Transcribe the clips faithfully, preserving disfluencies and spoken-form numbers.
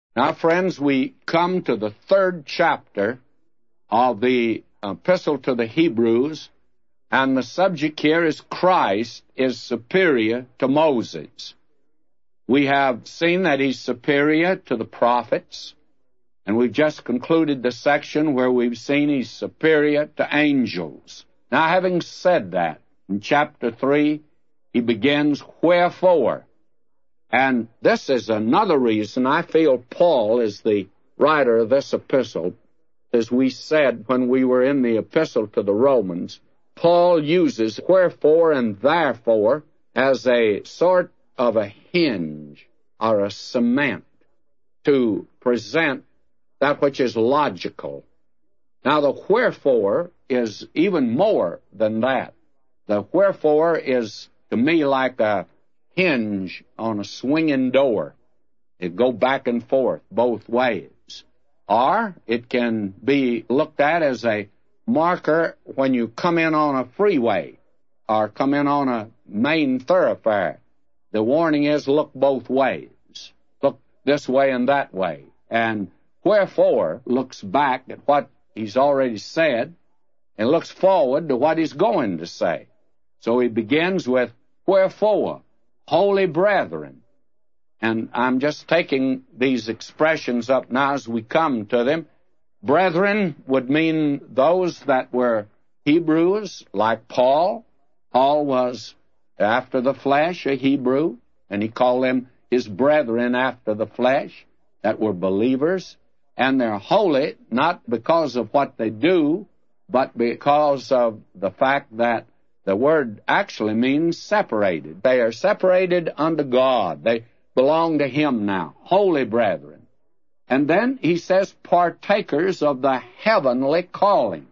Now, friends, we come to the third chapter of the Epistle to the Hebrews, and the subject here is Christ is superior to Moses. We have seen that he's superior to the prophets, and we've just concluded the section where we've seen he's superior to angels. Now, having said that, in chapter three, he begins, wherefore. And this is another reason I feel Paul is the writer of this epistle. As we said when we were in the epistle to the Romans, Paul uses wherefore and therefore as a sort of a hinge or a cement to present that which is logical. Now, the wherefore is even more than that. The wherefore is, to me, like a hinge on a swinging door. It go back and forth both ways. Or it can be looked at as a marker when you come in on a freeway or come in on a main thoroughfare. The warning is look both ways. Look this way and that way. And wherefore looks back at what he's already said and looks forward to what he's going to say. So he begins with wherefore, holy brethren. And I'm just taking these expressions up now as we come to them. Brethren would mean those that were Hebrews, like Paul. Paul was, after the flesh, a Hebrew, and he called them his brethren after the flesh, that were believers. And they're holy, not because of what they do, but because of the fact that the word actually means separated. They are separated unto God. They belong to Him now, holy brethren. And then he says, partakers of the heavenly calling.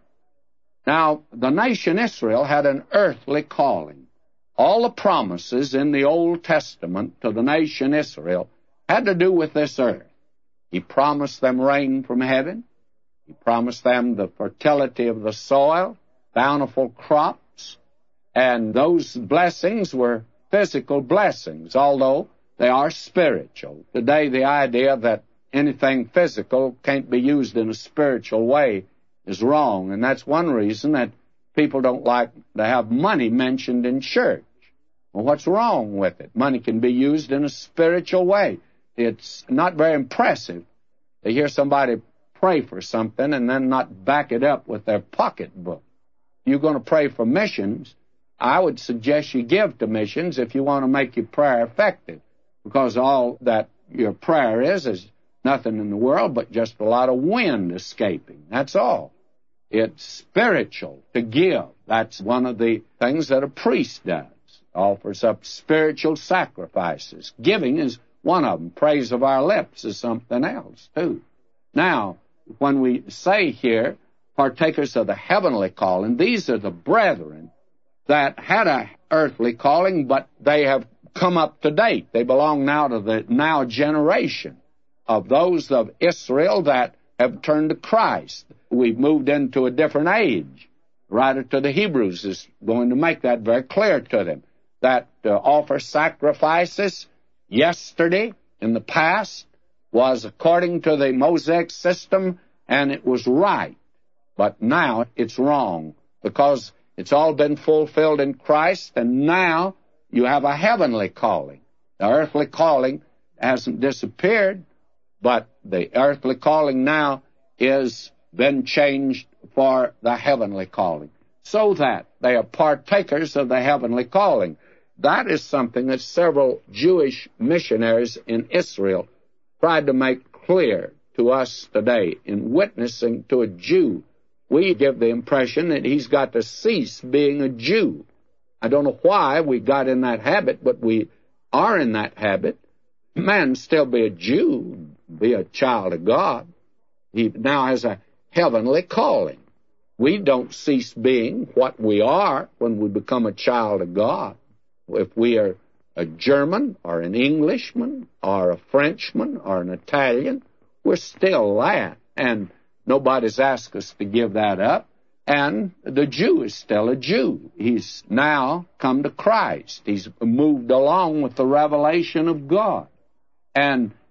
Now, the nation Israel had an earthly calling. All the promises in the Old Testament to the nation Israel had to do with this earth. He promised them rain from heaven. He promised them the fertility of the soil, bountiful crops, and those blessings were physical blessings, although they are spiritual. Today, the idea that anything physical can't be used in a spiritual way is wrong, and that's one reason that people don't like to have money mentioned in church. Well, what's wrong with it? Money can be used in a spiritual way. It's not very impressive to hear somebody pray for something and then not back it up with their pocketbook. If you're going to pray for missions, I would suggest you give to missions if you want to make your prayer effective, because all that your prayer is is nothing in the world but just a lot of wind escaping. That's all. It's spiritual to give. That's one of the things that a priest does, offers up spiritual sacrifices. Giving is one of them. Praise of our lips is something else, too. Now, when we say here, partakers of the heavenly calling, these are the brethren that had a earthly calling, but they have come up to date. They belong now to the now generation of those of Israel that have turned to Christ. We've moved into a different age. The writer to the Hebrews is going to make that very clear to them, that uh, offer sacrifices yesterday, in the past, was according to the Mosaic system, and it was right. But now it's wrong, because it's all been fulfilled in Christ, and now you have a heavenly calling. The earthly calling hasn't disappeared, but the earthly calling now is been changed for the heavenly calling, so that they are partakers of the heavenly calling. That is something that several Jewish missionaries in Israel tried to make clear to us today. In witnessing to a Jew, we give the impression that he's got to cease being a Jew. I don't know why we got in that habit, but we are in that habit. Man still be a Jew, be a child of God. He now has a heavenly calling. We don't cease being what we are when we become a child of God. If we are a German or an Englishman or a Frenchman or an Italian, we're still that. And nobody's asked us to give that up. And the Jew is still a Jew. He's now come to Christ. He's moved along with the revelation of God. And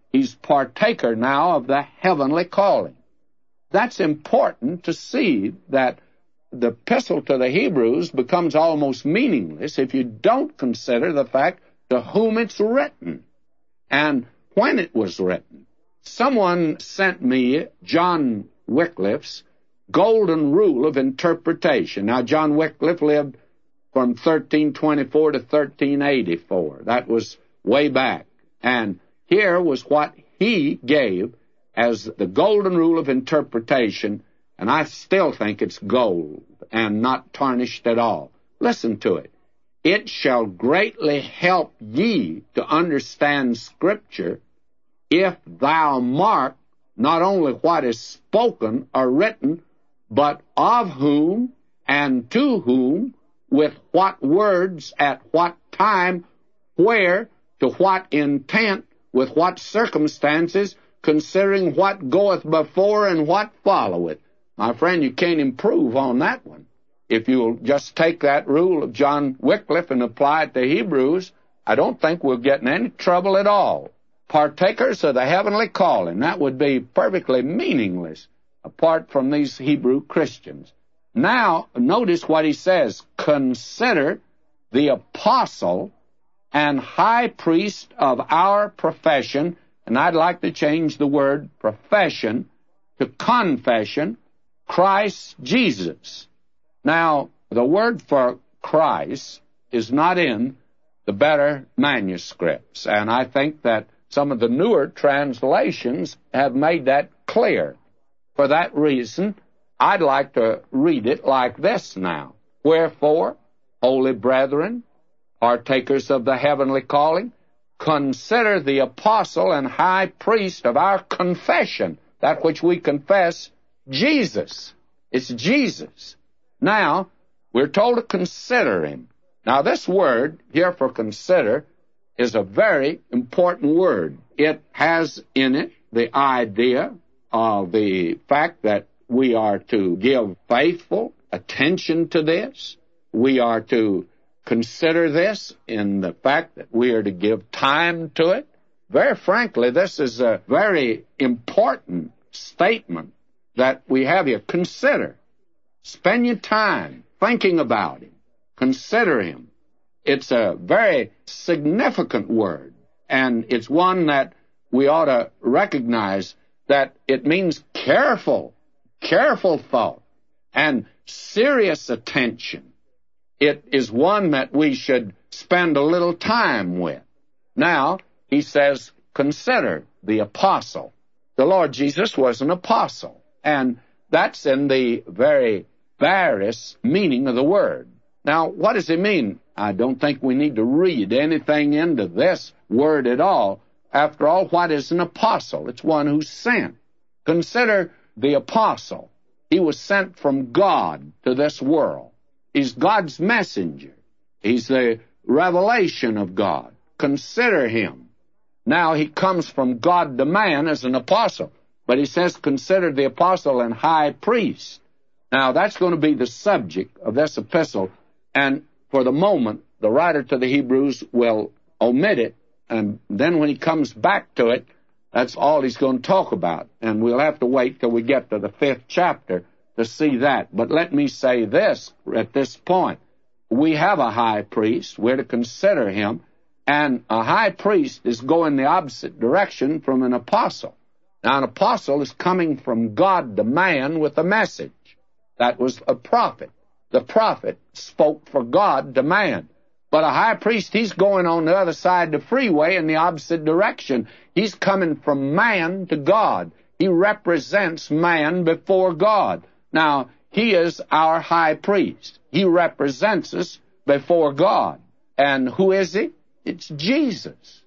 He's partaker now of the heavenly calling. That's important to see that the epistle to the Hebrews becomes almost meaningless if you don't consider the fact to whom it's written and when it was written. Someone sent me John Wycliffe's Golden Rule of Interpretation. Now, John Wycliffe lived from thirteen twenty-four to thirteen eighty-four. That was way back. And here was what he gave as the Golden Rule of Interpretation, and I still think it's gold and not tarnished at all. Listen to it. It shall greatly help ye to understand Scripture if thou mark not only what is spoken or written, but of whom and to whom, with what words, at what time, where, to what intent, with what circumstances, considering what goeth before and what followeth. My friend, you can't improve on that one. If you'll just take that rule of John Wycliffe and apply it to Hebrews, I don't think we'll get in any trouble at all. Partakers of the heavenly calling, that would be perfectly meaningless apart from these Hebrew Christians. Now, notice what he says. Consider the apostle and high priest of our profession, and I'd like to change the word profession to confession, Christ Jesus. Now, the word for Christ is not in the better manuscripts, and I think that some of the newer translations have made that clear. For that reason, I'd like to read it like this now. Wherefore, holy brethren, partakers of the heavenly calling, consider the apostle and high priest of our confession, that which we confess, Jesus. It's Jesus. Now, we're told to consider him. Now, this word here for consider is a very important word. It has in it the idea of the fact that we are to give faithful attention to this. We are to consider this in the fact that we are to give time to it. Very frankly, this is a very important statement that we have here. Consider. Spend your time thinking about him. Consider him. It's a very significant word, and it's one that we ought to recognize that it means careful, careful thought, and serious attention. It is one that we should spend a little time with. Now, he says, consider the apostle. The Lord Jesus was an apostle, and that's in the very various meaning of the word. Now, what does it mean? I don't think we need to read anything into this word at all. After all, what is an apostle? It's one who's sent. Consider the apostle. He was sent from God to this world. He's God's messenger. He's the revelation of God. Consider him. Now, he comes from God to man as an apostle. But he says, consider the apostle and high priest. Now, that's going to be the subject of this epistle. And for the moment, the writer to the Hebrews will omit it. And then when he comes back to it, that's all he's going to talk about. And we'll have to wait till we get to the fifth chapter to see that. But let me say this at this point. We have a high priest. We're to consider him. And a high priest is going the opposite direction from an apostle. Now, an apostle is coming from God to man with a message. That was a prophet. The prophet spoke for God to man. But a high priest, he's going on the other side of the freeway in the opposite direction. He's coming from man to God. He represents man before God. Now, he is our high priest. He represents us before God. And who is he? It's Jesus.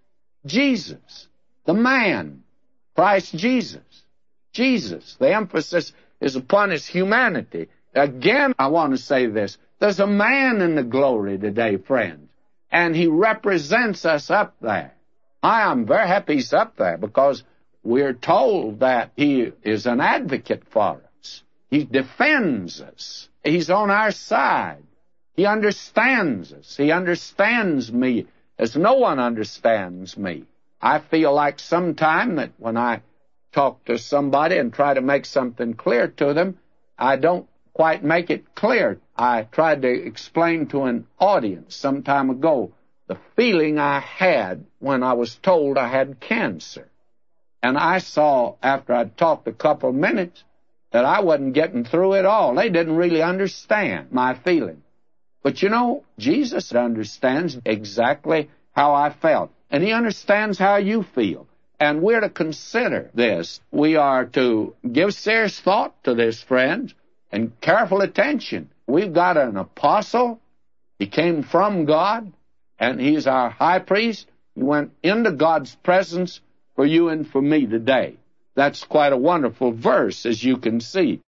Jesus, the man. Christ Jesus. Jesus. The emphasis is upon his humanity. Again, I want to say this. There's a man in the glory today, friends, and he represents us up there. I am very happy he's up there because we're told that he is an advocate for us. He defends us. He's on our side. He understands us. He understands me as no one understands me. I feel like sometime that when I talk to somebody and try to make something clear to them, I don't quite make it clear. I tried to explain to an audience some time ago the feeling I had when I was told I had cancer. And I saw, after I'd talked a couple of minutes, that I wasn't getting through at all. They didn't really understand my feeling. But you know, Jesus understands exactly how I felt. And He understands how you feel. And we're to consider this. We are to give serious thought to this, friends, and careful attention. We've got an apostle. He came from God, and he's our high priest. He went into God's presence for you and for me today. That's quite a wonderful verse, as you can see.